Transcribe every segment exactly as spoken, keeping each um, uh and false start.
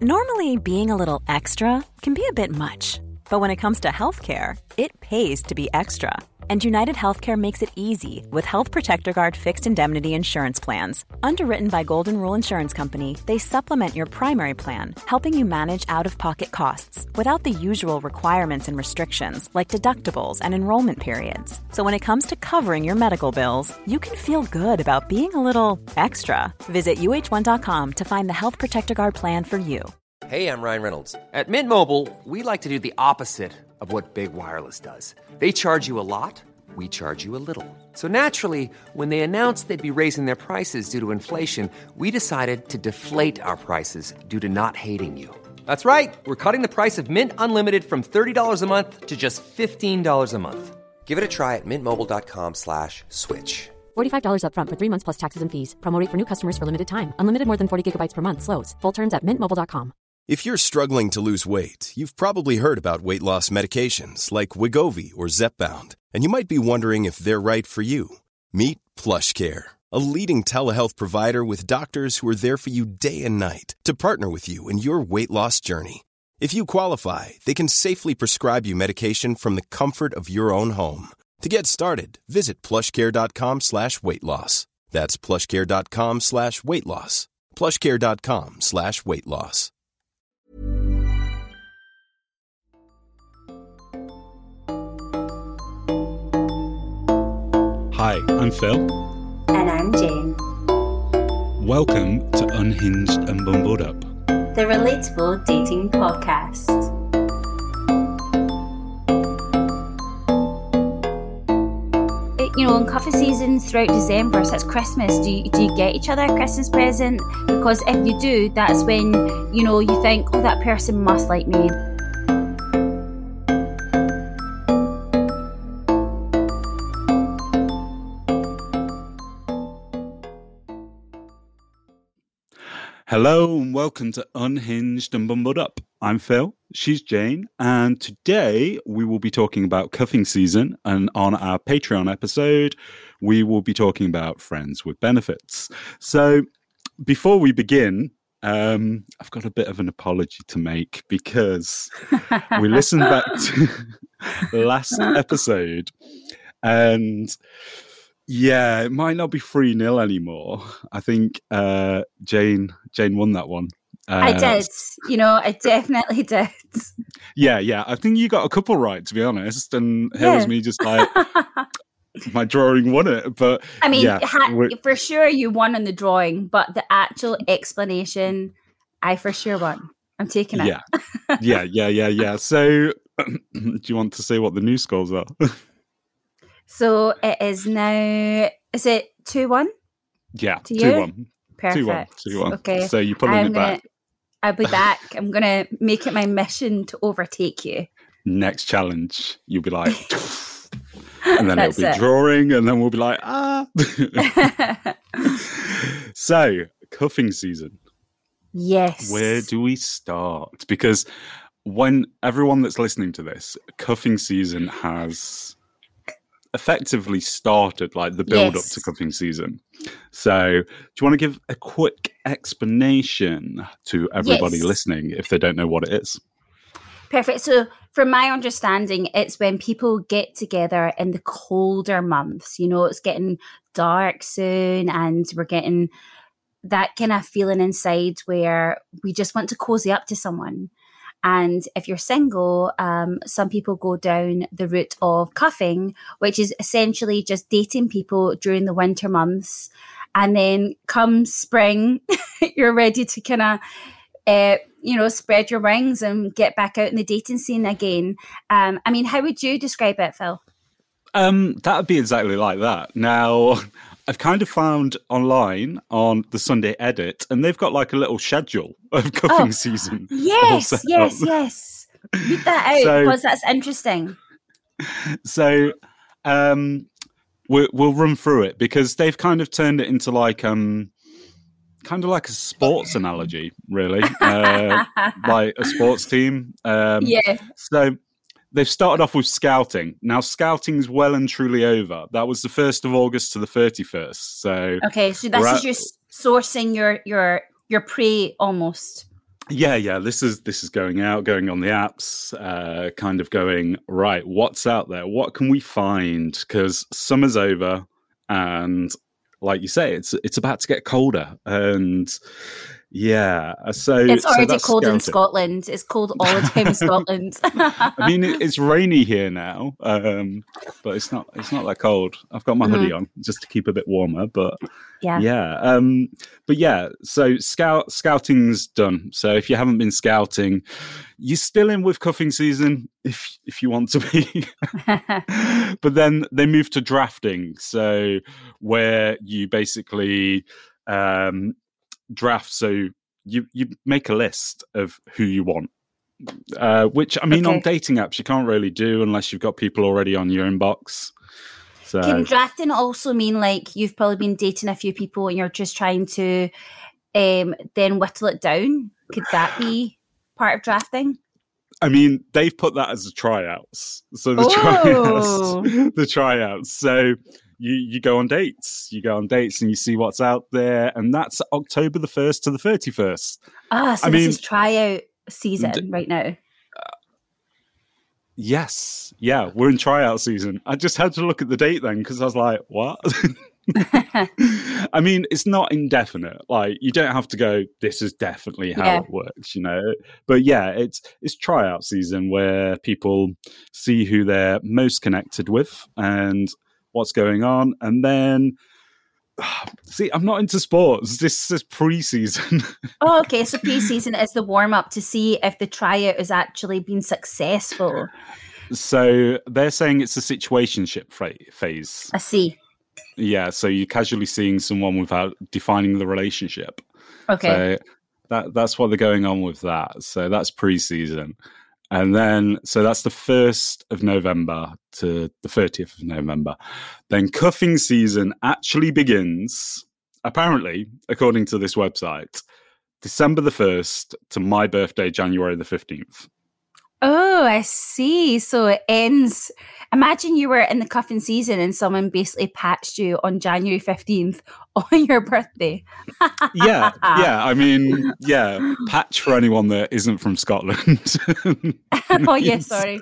Normally, being a little extra can be a bit much, but when it comes to healthcare, it pays to be extra. And United Healthcare makes it easy with Health Protector Guard fixed indemnity insurance plans. Underwritten by Golden Rule Insurance Company, they supplement your primary plan, helping you manage out-of-pocket costs without the usual requirements and restrictions like deductibles and enrollment periods. So when it comes to covering your medical bills, you can feel good about being a little extra. Visit U H one dot com to find the Health Protector Guard plan for you. Hey, I'm Ryan Reynolds. At Mint Mobile, we like to do the opposite of what Big Wireless does. They charge you a lot, we charge you a little. So naturally, when they announced they'd be raising their prices due to inflation, we decided to deflate our prices due to not hating you. That's right. We're cutting the price of Mint Unlimited from thirty dollars a month to just fifteen dollars a month. Give it a try at mintmobile.com slash switch. forty-five dollars up front for three months plus taxes and fees. Promo rate for new customers for limited time. Unlimited more than forty gigabytes per month. Slows full terms at mint mobile dot com. If you're struggling to lose weight, you've probably heard about weight loss medications like Wegovy or Zepbound, and you might be wondering if they're right for you. Meet PlushCare, a leading telehealth provider with doctors who are there for you day and night to partner with you in your weight loss journey. If you qualify, they can safely prescribe you medication from the comfort of your own home. To get started, visit plushcare.com slash weight loss. That's plushcare.com slash weight loss. plushcare.com slash weight loss. Hi, I'm Phil. And I'm Jane. Welcome to Unhinged and Bumbled Up, the relatable dating podcast. You know, in coffee season throughout December, so it's Christmas, do you, do you get each other a Christmas present? Because if you do, that's when, you know, you think, oh, that person must like me. Hello and welcome to Unhinged and Bumbled Up. I'm Phil, she's Jane, and today we will be talking about cuffing season, and on our Patreon episode, we will be talking about friends with benefits. So before we begin, um, I've got a bit of an apology to make because we listened back to last episode and yeah, it might not be three nil anymore. I think uh, Jane Jane won that one. Uh, I did. You know, I definitely did. Yeah, yeah. I think you got a couple right, to be honest. And here yeah. was me just like, my drawing won it. But I mean, yeah, ha- for sure you won on the drawing, but the actual explanation, I for sure won. I'm taking it. Yeah, yeah, yeah, yeah, yeah. So do you want to say what the new scores are? So it is now, is it two one? Yeah, to two you? one. Perfect. two one. two one. Okay. So you're pulling I'm it gonna, back. I'll be back. I'm going to make it my mission to overtake you. Next challenge, you'll be like, and then That's it'll be it. drawing, and then we'll be like, ah. So, cuffing season. Yes. Where do we start? Because when everyone that's listening to this, cuffing season has effectively started, like the build Yes. up to cuffing season. So do you want to give a quick explanation to everybody Yes. listening if they don't know what it is? Perfect. So, from my understanding, it's when people get together in the colder months. You know, it's getting dark soon, and we're getting that kind of feeling inside where we just want to cozy up to someone. And if you're single, um, some people go down the route of cuffing, which is essentially just dating people during the winter months. And then come spring, you're ready to kind of, uh, you know, spread your wings and get back out in the dating scene again. Um, I mean, how would you describe it, Phil? Um, that would be exactly like that. Now, I've kind of found online on the Sunday Edit, and they've got like a little schedule of cuffing Oh, season. all Yes, set yes, up. yes. Read that out So- because that's interesting. So um, we'll, we'll run through it because they've kind of turned it into like um, kind of like a sports analogy, really, uh, like a sports team. Um, Yeah. So they've started off with scouting. Now, scouting's well and truly over. That was the first of August to the thirty-first. So Okay, so this We're is at- your s- sourcing your your your prey almost. Yeah, yeah. This is this is going out, going on the apps, uh, kind of going, right, what's out there? What can we find? Because summer's over, and like you say, it's it's about to get colder, and yeah, so it's already so that's cold in scouting. Scotland. It's cold all the time in Scotland. I mean, it, it's rainy here now, um, but it's not it's not that cold. I've got my Mhm. hoodie on just to keep a bit warmer, but Yeah. yeah. Um, but yeah, so scout scouting's done. So if you haven't been scouting, you're still in with cuffing season if if you want to be. But then they move to drafting, so where you basically um, draft. So you you make a list of who you want. Uh, which I mean, Okay. on dating apps, you can't really do unless you've got people already on your inbox. So Can drafting also mean like you've probably been dating a few people and you're just trying to um, then whittle it down? Could that be part of drafting? I mean, they've put that as the tryouts. So the Oh. tryouts, the tryouts. So you you go on dates, you go on dates, and you see what's out there, and that's October the first to the thirty first. Ah, so I this mean- is tryout season D- right now. Yes, yeah, we're in tryout season. I just had to look at the date then because I was like, what? I mean, it's not indefinite. Like, you don't have to go, this is definitely how Yeah. it works, you know? But yeah, it's it's tryout season where people see who they're most connected with and what's going on. And then, see, I'm not into sports. This is pre-season. Oh, okay. So pre-season is the warm-up to see if the tryout has actually been successful. So they're saying it's a situationship fra- phase. I see. Yeah, so you're casually seeing someone without defining the relationship. Okay. So that that's what they're going on with that. So that's pre-season. And then, so that's the first of November to the thirtieth of November. Then cuffing season actually begins, apparently, according to this website, December the first to my birthday, January the fifteenth. Oh, I see. So it ends. Imagine you were in the cuffing season and someone basically patched you on January fifteenth on your birthday. Yeah, yeah. I mean, yeah. Patch for anyone that isn't from Scotland. Oh, yeah, sorry.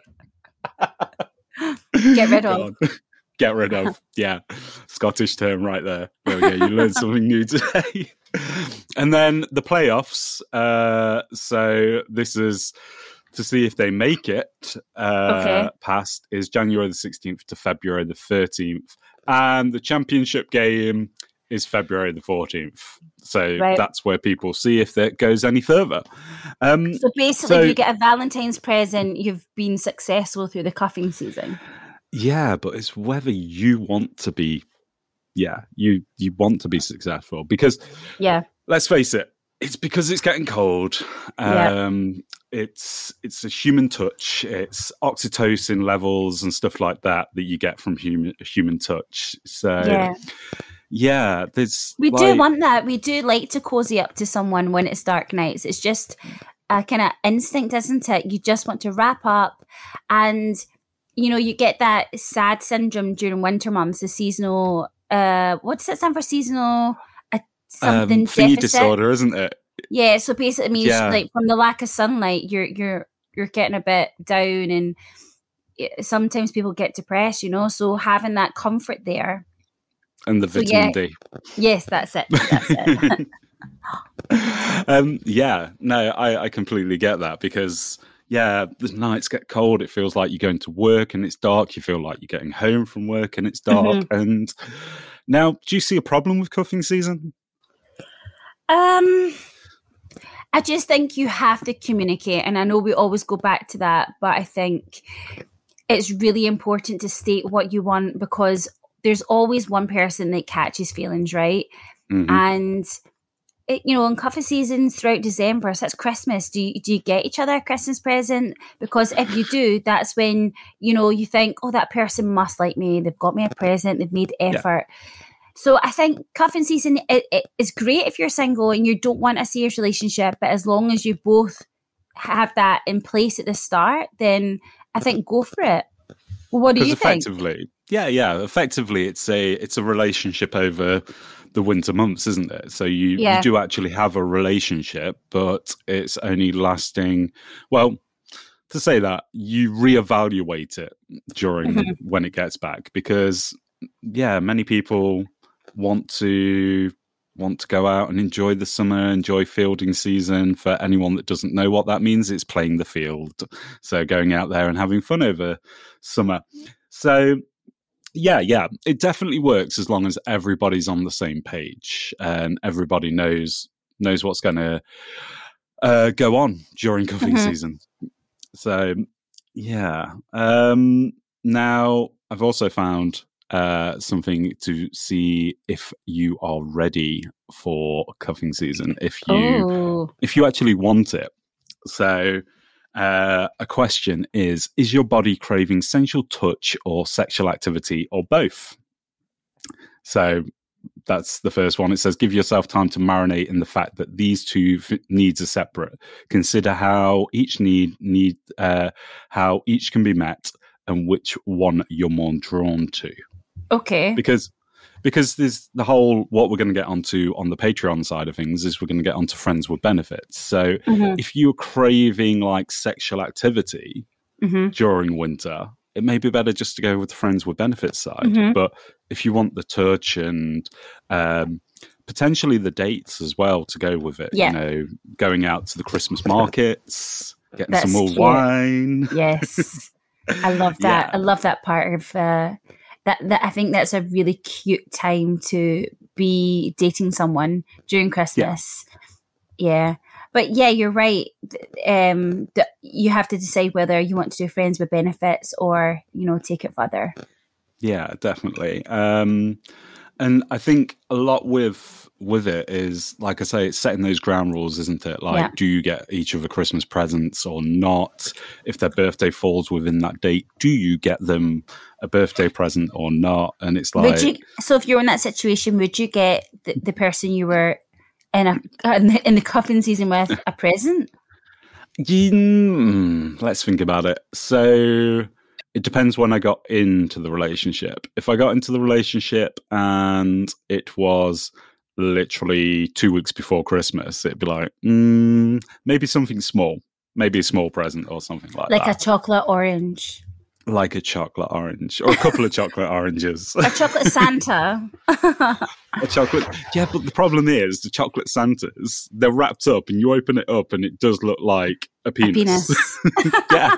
Get rid of. God. Get rid of. Yeah. Scottish term right there. There we go. You learned something new today. And then the playoffs. Uh, so this is to see if they make it uh, Okay. past is January the sixteenth to February the thirteenth. And the championship game is February the fourteenth. So Right. that's where people see if that goes any further. Um, So basically, So- if you get a Valentine's present, you've been successful through the cuffing season. Yeah, but it's whether you want to be, yeah, you you want to be successful. Because Yeah. let's face it, it's because it's getting cold. Yeah. Um, it's it's a human touch. It's oxytocin levels and stuff like that that you get from human human touch. So Yeah. yeah, there's We do like- want that. We do like to cozy up to someone when it's dark nights. It's just a kind of instinct, isn't it? You just want to wrap up, and you know, you get that sad syndrome during winter months, the seasonal. Uh, what does it stand for? Seasonal uh, something um, thingy deficit. disorder, isn't it? Yeah, so basically it means Yeah. like from the lack of sunlight, you're you're you're getting a bit down, and it- sometimes people get depressed. You know, so having that comfort there. And the So, vitamin yeah. D. Yes, that's it. That's it. um, yeah, no, I, I completely get that because, yeah, the nights get cold. It feels like you're going to work and it's dark. You feel like you're getting home from work and it's dark. Mm-hmm. And now, do you see a problem with cuffing season? Um, I just think you have to communicate, and I know we always go back to that, but I think it's really important to state what you want because there's always one person that catches feelings, right? Mhm. And it, you know, in cuffing season throughout December, so that's Christmas. Do you, do you get each other a Christmas present? Because if you do, that's when you know you think, oh, that person must like me. They've got me a present. They've made effort. So I think cuffing season it, it is great if you're single and you don't want a serious relationship, but as long as you both have that in place at the start, then I think go for it. Well, what do Because you think? effectively, yeah, yeah, effectively, it's a it's a relationship over the winter months, isn't it? So you, Yeah. you do actually have a relationship, but it's only lasting, well, to say that, you reevaluate it during Mhm. when it gets back, because yeah, many people want to want to go out and enjoy the summer, enjoy fielding season. For anyone that doesn't know what that means, it's playing the field. So going out there and having fun over summer. So yeah, yeah, it definitely works as long as everybody's on the same page and everybody knows knows what's going to uh, go on during cuffing Mhm. season. So, yeah. Um, now, I've also found uh, something to see if you are ready for cuffing season, if you Oh, if you actually want it. So, uh, a question is: is your body craving sensual touch or sexual activity, or both? So, that's the first one. It says, give yourself time to marinate in the fact that these two f- needs are separate. Consider how each need need uh, how each can be met and which one you're more drawn to. okay. Because because there's the whole, what we're going to get onto on the Patreon side of things is we're going to get onto friends with benefits. So Mhm. if you're craving like sexual activity Mhm. during winter, it may be better just to go with the friends with benefits side. Mhm. But if you want the touch and um, potentially the dates as well to go with it, Yeah. you know, going out to the Christmas markets, getting That's some more cute. wine. Yes, I love that. Yeah. I love that part of uh, that. That I think that's a really cute time to be dating someone during Christmas. Yeah, but yeah, you're right. Th- Um, th- you have to decide whether you want to do friends with benefits or, you know, take it further. Yeah, definitely. Um, and I think a lot with with it is, like I say, it's setting those ground rules, isn't it? Like, Yeah. do you get each other Christmas presents or not? If their birthday falls within that date, do you get them a birthday present or not? And it's like, Would you? So, if you're in that situation, would you get the, the person you were in a in the, in the cuffing season with a present? Mm, let's think about it. So it depends when I got into the relationship. If I got into the relationship and it was literally two weeks before Christmas, it'd be like, mm, maybe something small, maybe a small present or something like, Like a that. chocolate orange, Like a chocolate orange or a couple of chocolate oranges. a chocolate Santa. A chocolate, yeah, but the problem is the chocolate Santas, they're wrapped up and you open it up and it does look like a A penis. penis. Yeah.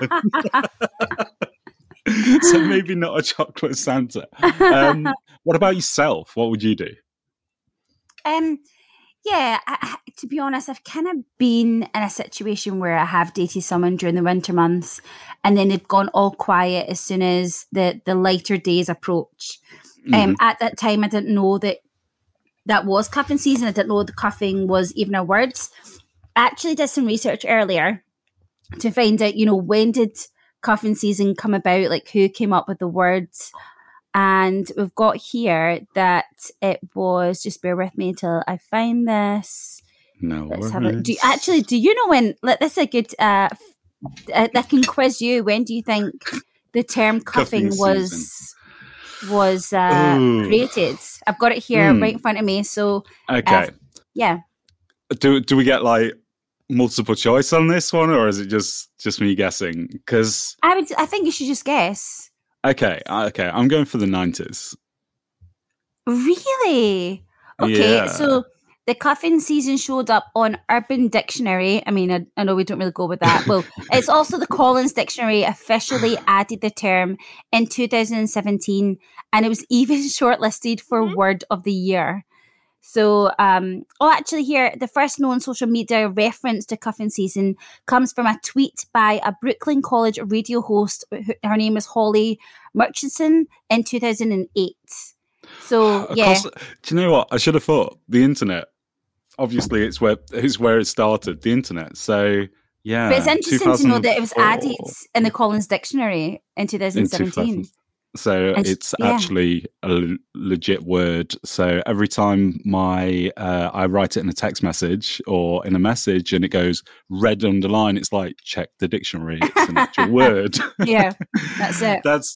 So maybe not a chocolate Santa. Um, what about yourself? What would you do? Um, yeah, I, I- to be honest, I've kind of been in a situation where I have dated someone during the winter months and then they've gone all quiet as soon as the, the lighter days approach. Um, at that time, I didn't know that that was cuffing season. I didn't know the cuffing was even a word. I actually did some research earlier to find out, you know, when did cuffing season come about? Like, who came up with the words? And we've got here that it was, just bear with me until I find this. No. Let's have it. Do you, actually, do you know when, let this is a good, uh, uh, that can quiz you. When do you think the term cuffing, Cuffing was was uh, Ooh. created? I've got it here Hmm. right in front of me. So, Okay. uh, yeah. Do do we get like multiple choice on this one, or is it just just me guessing? Because I would, I think you should just guess. okay, okay, I'm going for the nineties. Really? Okay, Yeah. so the cuffing season showed up on Urban Dictionary. I mean, I, I know we don't really go with that. Well, it's also the Collins Dictionary officially added the term in two thousand seventeen, and it was even shortlisted for Word of the Year. So, um, oh, actually, here, the first known social media reference to cuffing season comes from a tweet by a Brooklyn College radio host. who- Her name is Holly Murchison in two thousand eight. So, Of yeah. course, do you know what? I should have thought the internet. Obviously, it's where it's where it started. The internet. So yeah, But it's interesting to know that it was added two thousand four in the Collins Dictionary in two thousand in seventeen. two thousand. So And sh- it's yeah. actually a l- legit word. So every time my uh, I write it in a text message or in a message and it goes red underline, it's like check the dictionary. It's an actual word. Yeah, that's it. That's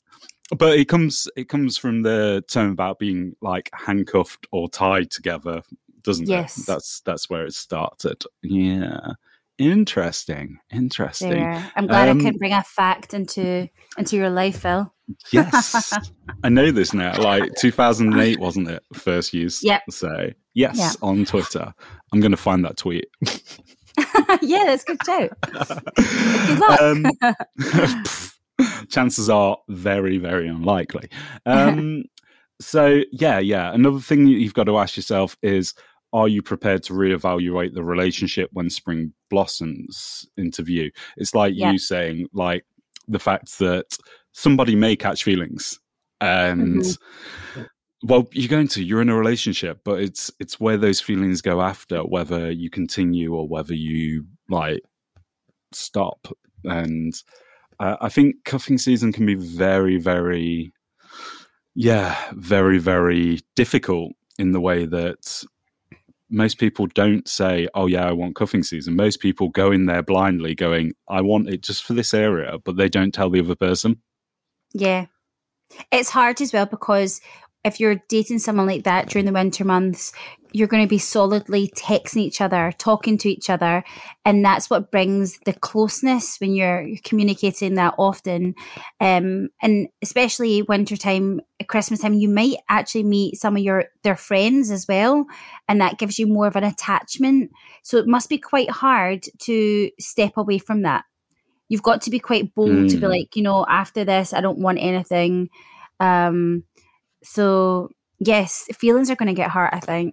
but it comes it comes from the term about being like handcuffed or tied together, doesn't Yes. it? That's that's where it started. Yeah. Interesting. Interesting. There. I'm glad Um, I could bring a fact into into your life, Phil. Yes. I know this now. Like two thousand eight, wasn't it? First use. Yep. So, yes, Yeah. on Twitter. I'm going to find that tweet. Yeah, that's good too. Good luck. Um, chances are very, very unlikely. Um, so, yeah, yeah. Another thing that you've got to ask yourself is, are you prepared to reevaluate the relationship when spring blossoms into view? It's like Yeah. you saying, like, the fact that somebody may catch feelings. And, Mm-hmm. well, you're going to, you're in a relationship, but it's it's where those feelings go after, whether you continue or whether you, like, stop. And uh, I think cuffing season can be very, very, yeah, very, very difficult in the way that most people don't say, oh, yeah, I want cuffing season. Most people go in there blindly going, I want it just for this area, but they don't tell the other person. Yeah. It's hard as well because if you're dating someone like that during the winter months, you're going to be solidly texting each other, talking to each other. And that's what brings the closeness when you're, you're communicating that often. Um, and especially wintertime, Christmas time, you might actually meet some of your their friends as well. And that gives you more of an attachment. So it must be quite hard to step away from that. You've got to be quite bold mm. to be like, you know, after this, I don't want anything. Um, so, yes, feelings are going to get hurt, I think.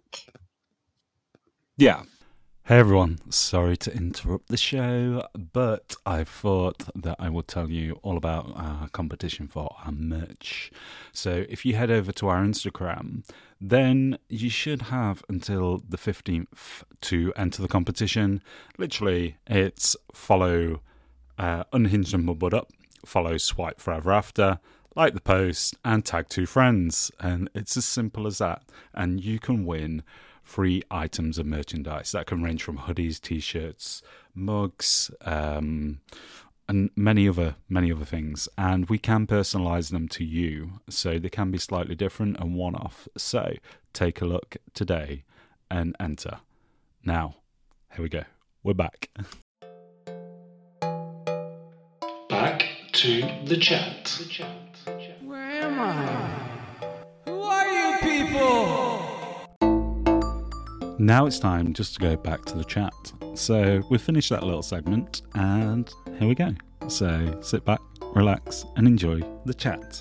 Yeah. Hey, everyone. Sorry to interrupt the show, but I thought that I would tell you all about our competition for our merch. So if you head over to our Instagram, then you should have until the fifteenth to enter the competition. Literally, it's follow... Uh, Unhinged and Mumbled Up, follow Swipe Forever After, like the post, and tag two friends. And it's as simple as that. And you can win free items of merchandise. That can range from hoodies, t-shirts, mugs, um, and many other many other things. And we can personalise them to you, so they can be slightly different and one-off. So take a look today and enter. Now, here we go. We're back. Back to the chat. Where am I? Who are you people? Now it's time just to go back to the chat. So we've finished that little segment and here we go. So sit back, relax and enjoy the chat.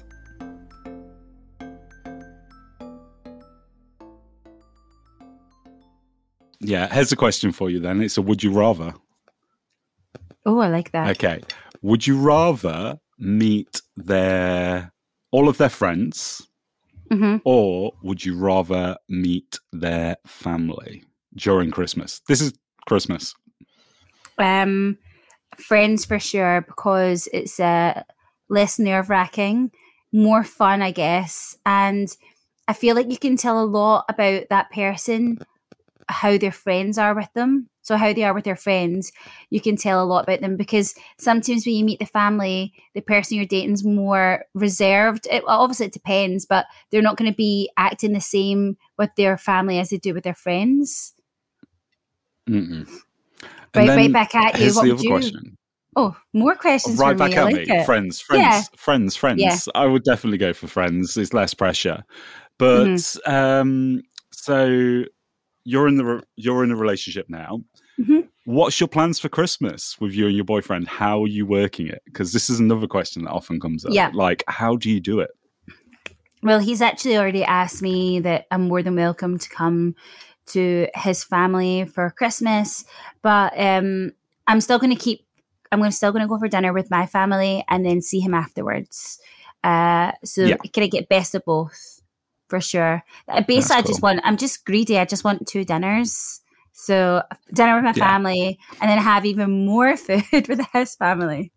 Yeah, here's a question for you then. It's a would you rather. Oh, I like that. Okay. Would you rather meet their all of their friends, mm-hmm. or would you rather meet their family during Christmas? This is Christmas. Um, friends for sure, because it's uh, less nerve-wracking, more fun, I guess. And I feel like you can tell a lot about that person, how their friends are with them. So how they are with their friends, you can tell a lot about them, because sometimes when you meet the family, the person you're dating is more reserved. It, well, obviously, it depends, but they're not going to be acting the same with their family as they do with their friends. Mm-mm. Right, right back at you. Here's what the would other you? question. Oh, more questions. Right for back me. at I like me. It. Friends, friends, yeah. friends, friends. Yeah. I would definitely go for friends. It's less pressure. But mm-hmm. um, so you're in the you're in a relationship now. Mm-hmm. What's your plans for Christmas with you and your boyfriend? How are you working it? Because this is another question that often comes up. Yeah. Like, how do you do it? Well, he's actually already asked me that I'm more than welcome to come to his family for Christmas. But um, I'm still going to keep, I'm going to still going to go for dinner with my family and then see him afterwards. Uh, so yeah. Can I get best of both? For sure. Basically, That's I just cool. want, I'm just greedy. I just want two dinners. So dinner with my yeah. family and then have even more food with his family.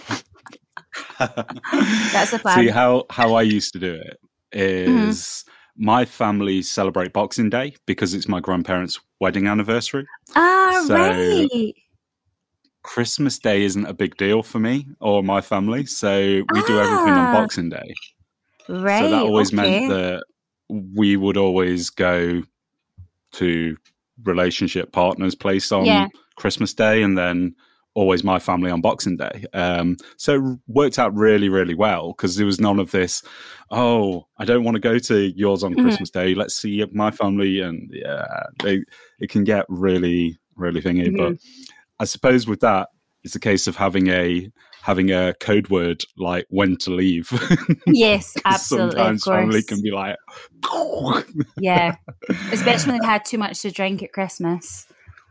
That's the plan. See, how, how I used to do it is mm-hmm. my family celebrate Boxing Day because it's my grandparents' wedding anniversary. Ah, so right. Christmas Day isn't a big deal for me or my family. So we ah. do everything on Boxing Day. Right. So that always okay. meant that we would always go to relationship partners' place on Yeah. Christmas Day, and then always my family on Boxing Day. Um, so it worked out really, really well because there was none of this, oh, I don't want to go to yours on Mhm. Christmas Day. Let's see my family. And yeah, they, it can get really, really thingy. Mhm. But I suppose with that, it's a case of having a having a code word like when to leave. Yes, 'Cause absolutely. Of sometimes family course. can be like, Yeah. Especially when they've had too much to drink at Christmas.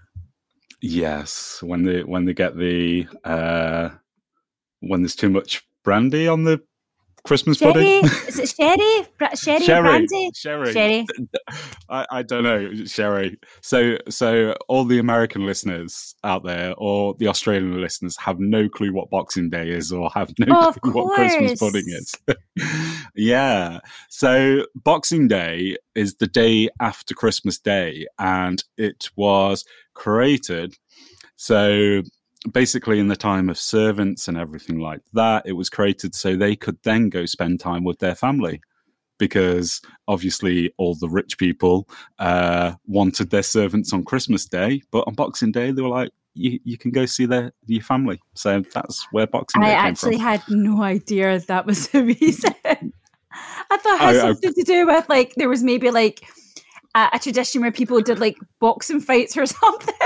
yes, when they when they get the uh, when there's too much brandy on the Christmas Sherry? pudding. Is it sherry? Bra- sherry, or Sherry, brandy? sherry. Sherry. I, I don't know, sherry. So, so all the American listeners out there, or the Australian listeners, have no clue what Boxing Day is, or have no Oh, of clue what Christmas course. pudding is. Yeah. So, Boxing Day is the day after Christmas Day, and it was created. So, basically, in the time of servants and everything like that, it was created so they could then go spend time with their family. Because obviously all the rich people uh, wanted their servants on Christmas Day, but on Boxing Day they were like, you, you can go see their your family. So that's where Boxing Day I came actually from. had no idea that was the reason. I thought it had I- I- something to do with like there was maybe like a, a tradition where people did like boxing fights or something.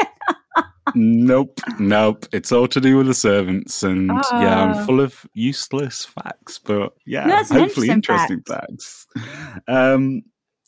Nope, nope. It's all to do with the servants, and yeah, I'm Oh. full of useless facts, but yeah, No, that's an hopefully interesting interesting facts. Um,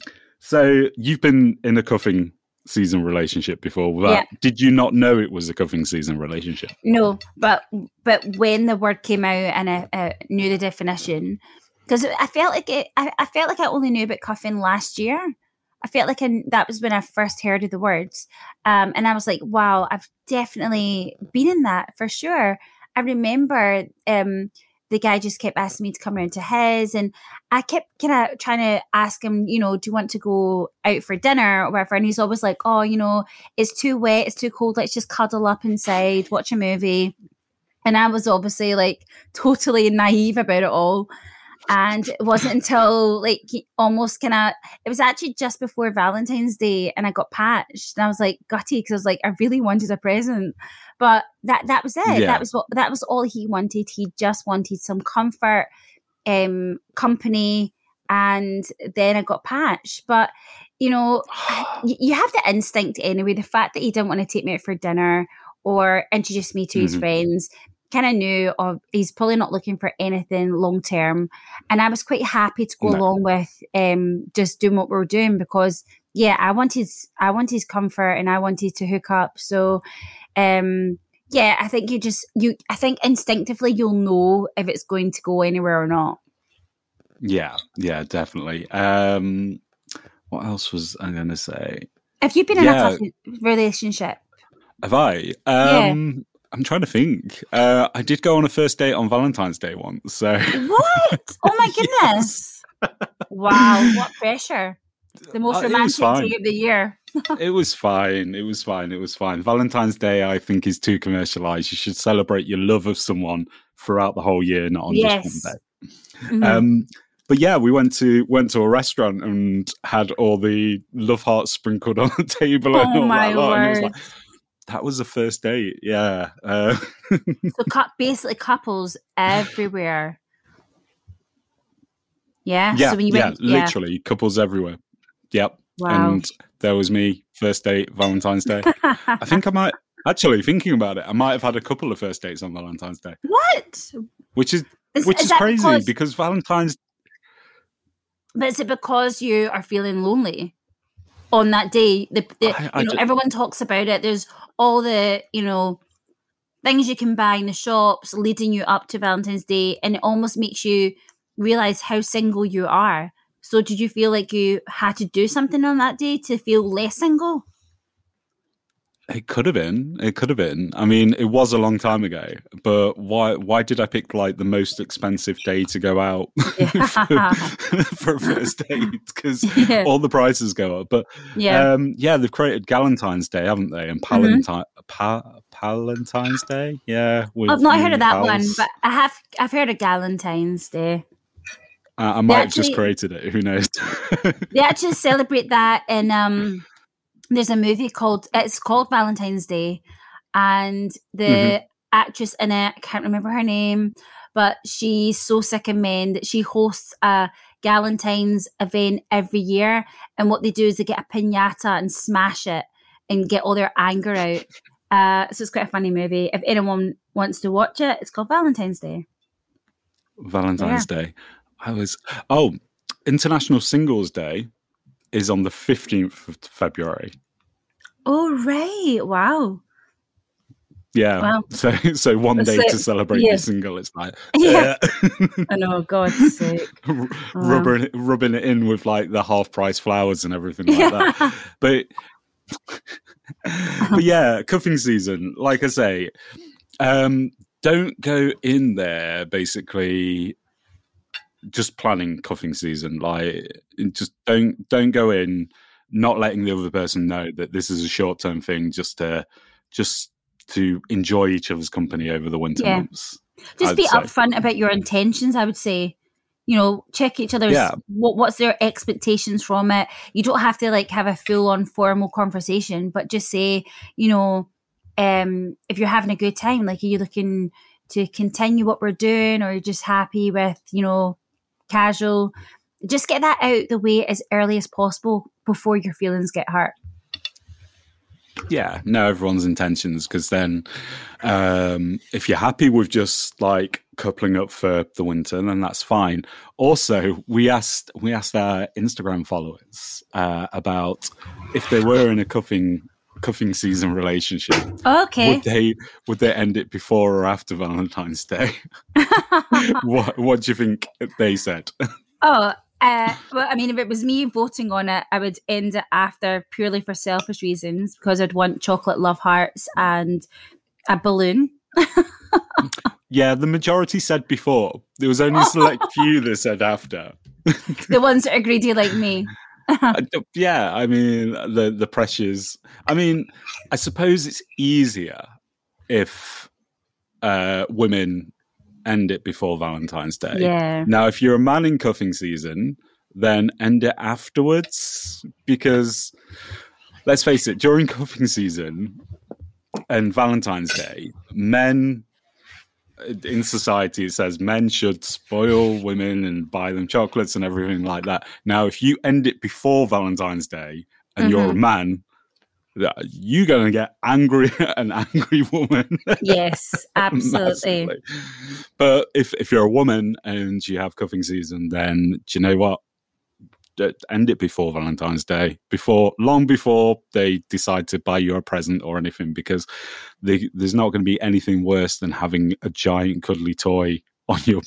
so you've been in a cuffing season relationship before. But Yeah. Did you not know it was a cuffing season relationship? No, but but when the word came out and I, I knew the definition, because I felt like it, I, I felt like I only knew about cuffing last year. I felt like I, that was when I first heard of the words, um, and I was like, "Wow, I've definitely been in that for sure." I remember um, the guy just kept asking me to come around to his, and I kept kind of trying to ask him, you know, do you want to go out for dinner or whatever? And he's always like, "Oh, you know, it's too wet, it's too cold. Let's just cuddle up inside, watch a movie." And I was obviously like totally naive about it all. And it wasn't until like almost kind of, it was actually just before Valentine's Day and I got patched. And I was like gutty because I was like, I really wanted a present. But that that was it. Yeah. That was what that was all he wanted. He just wanted some comfort, um, company, and then I got patched. But you know, you, you have the instinct anyway. The fact that he didn't want to take me out for dinner or introduce me to his Mhm. friends, kind of knew of he's probably not looking for anything long term. And I was quite happy to go No. along with um just doing what we were doing because yeah, I wanted I wanted his comfort and I wanted to hook up. So um yeah, I think you just you I think instinctively you'll know if it's going to go anywhere or not. Yeah, yeah, definitely. Um, what else was I going to say? Have you been in Yeah. a tough relationship? Have I? Um, I'm trying to think. Uh, I did go on a first date on Valentine's Day once. So What? Oh my goodness. Wow, what pressure. The most Uh, it was romantic fine. day of the year. It was fine. It was fine. It was fine. Valentine's Day, I think, is too commercialized. You should celebrate your love of someone throughout the whole year, not on Yes. just one day. Mhm. Um, but yeah, we went to went to a restaurant and had all the love hearts sprinkled on the table and Oh all my that lot. And it was word. like, that was the first date. Yeah. Uh, So cu- basically couples everywhere. Yeah. yeah. So when you yeah. went, yeah. Literally couples everywhere. Yep. Wow. And there was me, first date, Valentine's Day. I think I might actually thinking about it. I might have had a couple of first dates on Valentine's Day, What? which is Is, which is is, that crazy because, because Valentine's. but is it because you are feeling lonely on that day? The, the I- I you know ju- everyone talks about it. There's all the you know things you can buy in the shops leading you up to Valentine's Day, and it almost makes you realize how single you are. So did you feel like you had to do something on that day to feel less single? It could have been. It could have been. I mean, it was a long time ago. But why? Why did I pick like the most expensive day to go out for, for a first date? Because Yeah. all the prices go up. But Yeah. um, yeah, they've created Galentine's Day, haven't they? And Mhm. Palentine, pa- Palentine's Day. Yeah, with I've not heard you of that one, pals. but I have. I've heard of Galentine's Day. Uh, I might have just created it. Who knows? They actually celebrate that in um. There's a movie called it's called Valentine's Day, and the mm-hmm. actress in it, I can't remember her name, but she's so sick of men that she hosts a Galentine's event every year, and what they do is they get a piñata and smash it and get all their anger out. Uh, so it's quite a funny movie. If anyone wants to watch it, it's called Valentine's Day. Valentine's yeah. Day. I was oh, International Singles Day is on the fifteenth of February. Oh right! Wow. Yeah. Wow. So so one day so, to celebrate yeah. the single. It's like yeah. I know. God's sake. R- rubbing it, rubbing it in with like the half price flowers and everything like yeah. that. But but yeah, cuffing season. Like I say, um, don't go in there basically just planning cuffing season. Like just don't don't go in not letting the other person know that this is a short term thing, just to just to enjoy each other's company over the winter yeah. months. Just I'd be say. upfront about your intentions, I would say. You know, check each other's yeah. what what's their expectations from it. You don't have to like have a full on formal conversation, but just say, you know, um, if you're having a good time, like are you looking to continue what we're doing, or you're just happy with, you know, casual. Just get that out the way as early as possible before your feelings get hurt. Yeah, know everyone's intentions, because then um, if you're happy with just like coupling up for the winter, then that's fine. Also, we asked we asked our Instagram followers uh, about if they were in a cuffing cuffing season relationship. Okay, would they would they end it before or after Valentine's Day? what What do you think they said? Oh. Uh, well, I mean, if it was me voting on it, I would end it after, purely for selfish reasons, because I'd want chocolate love hearts and a balloon. Yeah, the majority said before. There was only a select few that said after. The ones that are greedy like me. Yeah, I mean, the, the pressures. I mean, I suppose it's easier if uh, women end it before Valentine's Day. Yeah. Now, if you're a man in cuffing season, then end it afterwards, because let's face it, during cuffing season and Valentine's Day, men in society, it says men should spoil women and buy them chocolates and everything like that. Now, if you end it before Valentine's Day and mm-hmm. you're a man, you're going to get angry, an angry woman. Yes, absolutely. But if, if you're a woman and you have cuffing season, then do you know what? End it before Valentine's Day, before long before they decide to buy you a present or anything, because they, there's not going to be anything worse than having a giant cuddly toy on your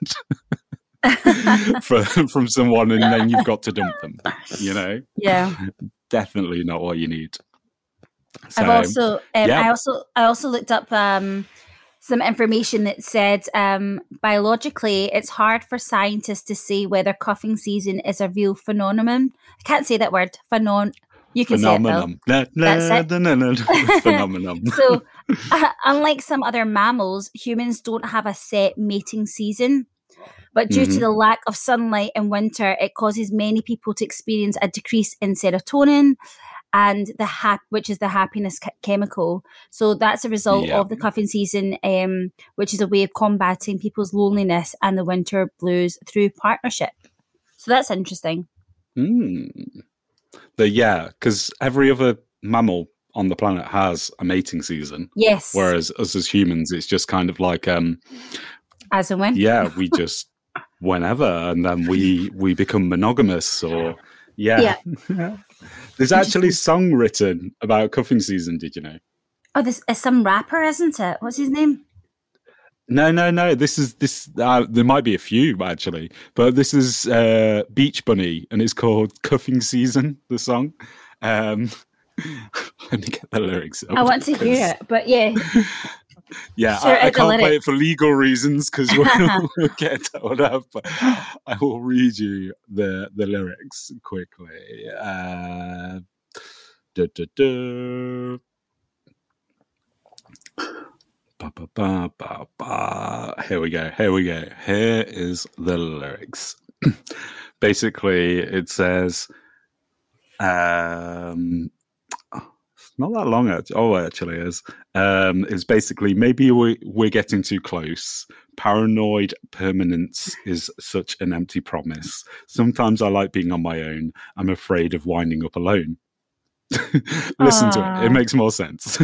bed for, from someone, and then you've got to dump them. You know? Yeah. Definitely not what you need. So, I've also, um, yeah. I also, I also looked up um, some information that said um, biologically, it's hard for scientists to say whether cuffing season is a real phenomenon. I can't say that word. Phenon. You can phenomenon. say it, Phil. No, That's it. No, no, no, no. Phenomenon. So, uh, unlike some other mammals, humans don't have a set mating season. But due mm-hmm. to the lack of sunlight in winter, it causes many people to experience a decrease in serotonin, and the hap- which is the happiness ch- chemical. So that's a result yeah. of the cuffing season, um, which is a way of combating people's loneliness and the winter blues through partnership. So that's interesting. Mm. But yeah, because every other mammal on the planet has a mating season. Yes. Whereas us as humans, it's just kind of like... Um, as and when. Yeah, we just... whenever, and then we we become monogamous, or yeah, yeah. There's actually a song written about cuffing season. Did you know? Oh, this is some rapper, isn't it? What's his name? No, no, no. This is this. Uh, there might be a few actually, but this is uh, Beach Bunny, and it's called "Cuffing Season." The song. Um, let me get the lyrics up. I want to hear it, but yeah. Yeah, I, I can't play it for legal reasons because we'll, we'll get told up. But I will read you the the lyrics quickly. Uh, da, da, da. Ba, ba, ba, ba, ba. Here we go. Here we go. Here is the lyrics. basically it says, um, it's not that long. Actually. Oh, it actually is. Um, it's basically maybe we, we're getting too close. Paranoid permanence is such an empty promise. Sometimes I like being on my own. I'm afraid of winding up alone. Listen Aww. to it. It makes more sense.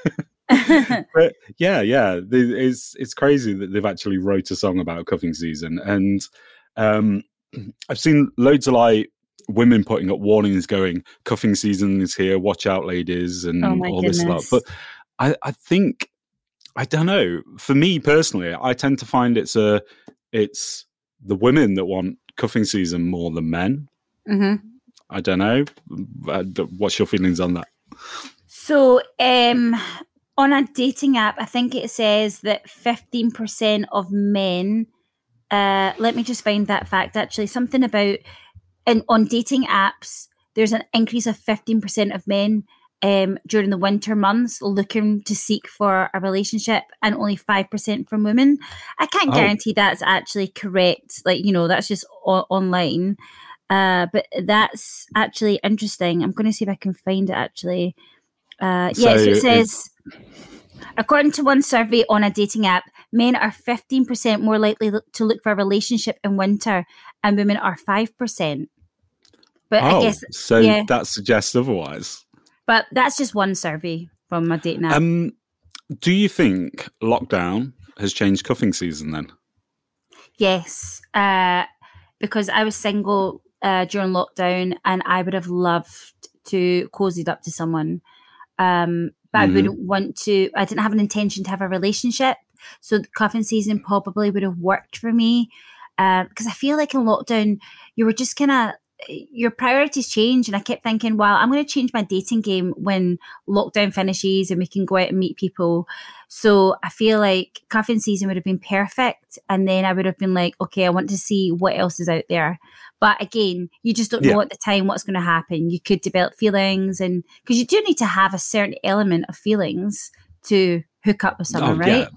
But yeah, yeah, it's it's crazy that they've actually wrote a song about cuffing season, and um, I've seen loads of like women putting up warnings, going, "Cuffing season is here. Watch out, ladies," and oh all goodness. this stuff. But I, I think I don't know. For me personally, I tend to find it's a it's the women that want cuffing season more than men. Mm-hmm. I don't know. What's your feelings on that? So, um. on a dating app, I think it says that fifteen percent of men, uh, let me just find that fact actually, something about, and on dating apps, there's an increase of fifteen percent of men um, during the winter months looking to seek for a relationship, and only five percent from women. I can't oh. guarantee that's actually correct. Like, you know, that's just o- online. Uh, but that's actually interesting. I'm going to see if I can find it actually. Uh, so yes, it says, according to one survey on a dating app, men are fifteen percent more likely to look for a relationship in winter, and women are five percent. But oh, I guess so yeah. that suggests otherwise. But that's just one survey from a dating app. Um, do you think lockdown has changed cuffing season then? Yes, uh, because I was single uh, during lockdown, and I would have loved to cozied up to someone. Um, but mm-hmm. I wouldn't want to, I didn't have an intention to have a relationship. So the cuffing season probably would have worked for me. Uh, because I feel like in lockdown, you were just kind of, your priorities change. And I kept thinking, well, I'm going to change my dating game when lockdown finishes and we can go out and meet people. So I feel like cuffing season would have been perfect. And then I would have been like, okay, I want to see what else is out there. But again, you just don't yeah. know at the time what's going to happen. You could develop feelings, and because you do need to have a certain element of feelings to hook up with someone, oh, right?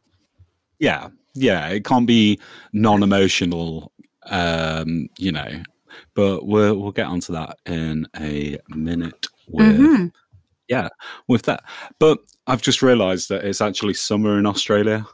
Yeah. yeah, yeah. It can't be non-emotional, um, you know. But we'll we'll get onto that in a minute. With mm-hmm. yeah, with that. But I've just realised that it's actually summer in Australia.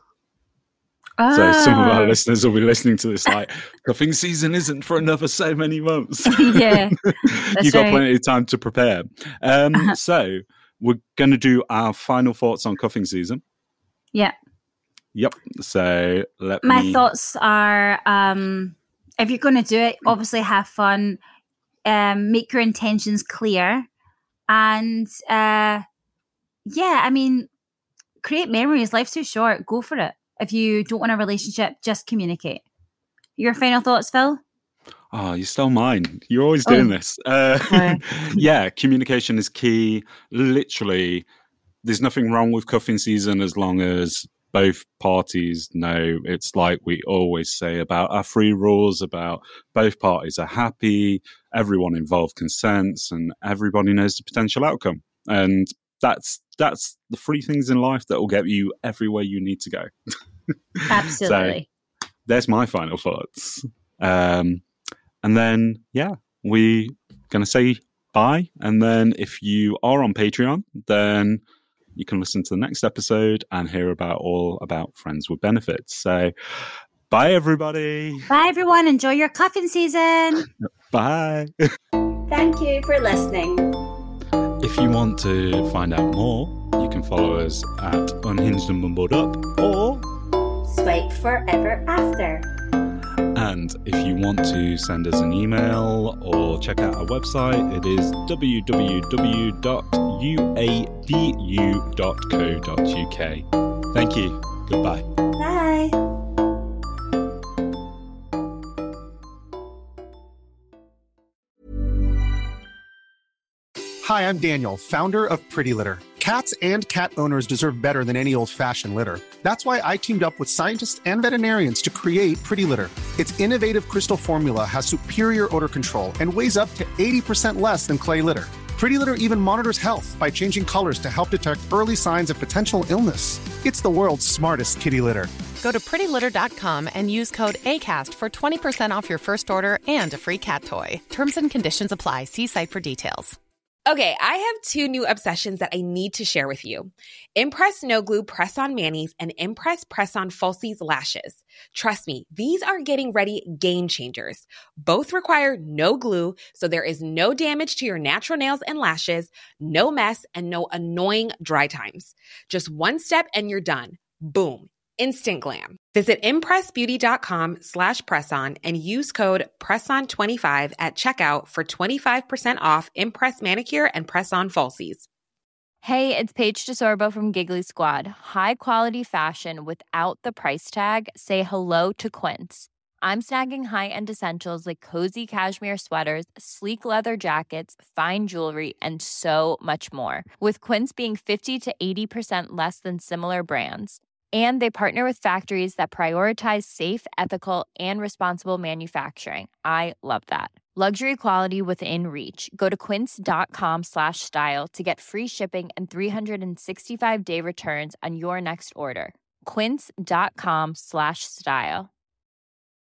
Oh. So some of our listeners will be listening to this like, cuffing season isn't for another so many months. Yeah, you've got right. plenty of time to prepare. Um, uh-huh. So we're going to do our final thoughts on cuffing season. Yeah. Yep. So let my me... thoughts are, um, if you're going to do it, obviously have fun, um, make your intentions clear, and uh, yeah, I mean, create memories. Life's too short. Go for it. If you don't want a relationship, just communicate. Your final thoughts, Phil? Oh, you stole mine. You're always doing oh. this. Uh, Sorry. Yeah, communication is key. Literally, there's nothing wrong with cuffing season as long as both parties know. It's like we always say about our free rules, about both parties are happy, everyone involved consents, and everybody knows the potential outcome. And that's that's the three things in life that will get you everywhere you need to go. Absolutely. So there's my final thoughts. Um, and then, yeah, we're going to say bye. And then if you are on Patreon, then you can listen to the next episode and hear about all about Friends with Benefits. So bye, everybody. Bye, everyone. Enjoy your cuffing season. Bye. Thank you for listening. If you want to find out more, you can follow us at Unhinged and Mumbled Up or Swipe Forever After. And if you want to send us an email or check out our website, it is w w w dot u a d u dot co dot u k. Thank you. Goodbye. Bye. Hi, I'm Daniel, founder of Pretty Litter. Cats and cat owners deserve better than any old-fashioned litter. That's why I teamed up with scientists and veterinarians to create Pretty Litter. Its innovative crystal formula has superior odor control and weighs up to eighty percent less than clay litter. Pretty Litter even monitors health by changing colors to help detect early signs of potential illness. It's the world's smartest kitty litter. Go to pretty litter dot com and use code ACAST for twenty percent off your first order and a free cat toy. Terms and conditions apply. See site for details. Okay, I have two new obsessions that I need to share with you. Impress No Glue Press-On Manis and Impress Press-On Falsies Lashes. Trust me, these are getting ready game changers. Both require no glue, so there is no damage to your natural nails and lashes, no mess, and no annoying dry times. Just one step and you're done. Boom. Instant glam. Visit impressbeauty.com slash presson and use code presson twenty-five at checkout for twenty-five percent off Impress Manicure and Press-On Falsies. Hey, it's Paige DeSorbo from Giggly Squad. High quality fashion without the price tag. Say hello to Quince. I'm snagging high-end essentials like cozy cashmere sweaters, sleek leather jackets, fine jewelry, and so much more. With Quince being fifty to eighty percent less than similar brands. And they partner with factories that prioritize safe, ethical, and responsible manufacturing. I love that. Luxury quality within reach. Go to quince.com slash style to get free shipping and three sixty-five day returns on your next order. Quince.com slash style.